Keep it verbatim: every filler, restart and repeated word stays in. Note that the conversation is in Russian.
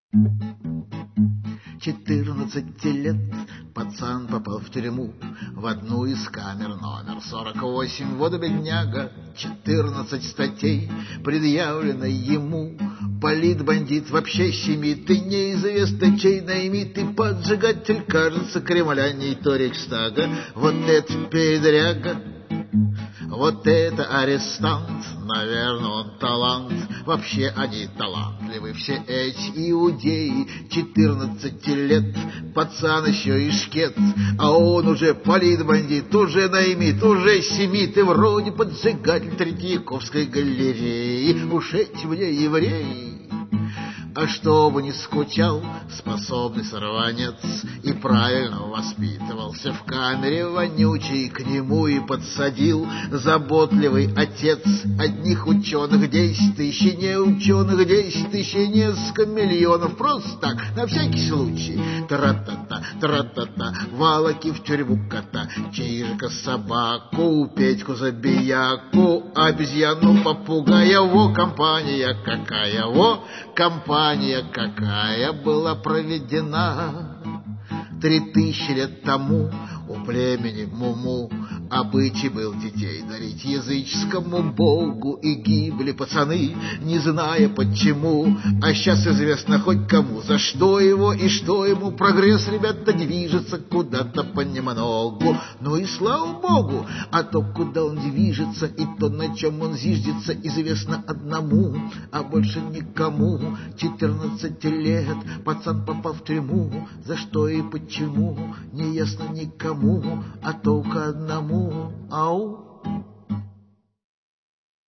Четырнадцати лет пацан попал в тюрьму, в одну из камер номер сорок восемь. Вот бедняга, четырнадцать статей предъявлено ему. Палит, бандит, вообще щемит, и неизвестно чей наймит, и поджигатель, кажется, Кремля, не то Рейхстага. Вот это передряга, вот это арестант, наверное, он талант. Вообще они талантливы, все эти иудеи. Четырнадцати лет, пацан еще и шкет, а он уже палит, бандит, уже наймит, уже семит, и вроде поджигатель Третьяковской галереи. Уж эти мне евреи. А чтобы не скучал способный сорванец и правильно воспитывался в камере вонючей, к нему и подсадил заботливый отец одних ученых десять тысяч, и не ученых десять тысяч, и несколько миллионов. Просто так, на всякий случай. Тра-та-та, тра-та-та, Валаки в тюрьму кота, Чижика собаку, Петьку забияку, обезьяну попугая. Во компания какая, во компания какая была проведена. Три тысячи лет тому у племени Муму обычай был детей дарить языческому богу, и гибли пацаны, не зная почему. А сейчас известно хоть кому, за что его и что ему. Прогресс, ребята, движется куда-то понемногу. Ну и слава богу, а то, куда он движется, и то, на чем он зиждется, известно одному, а больше никому. Четырнадцати лет пацан попал в тюрьму, за что и почему, не ясно никому, а только одному. Ау!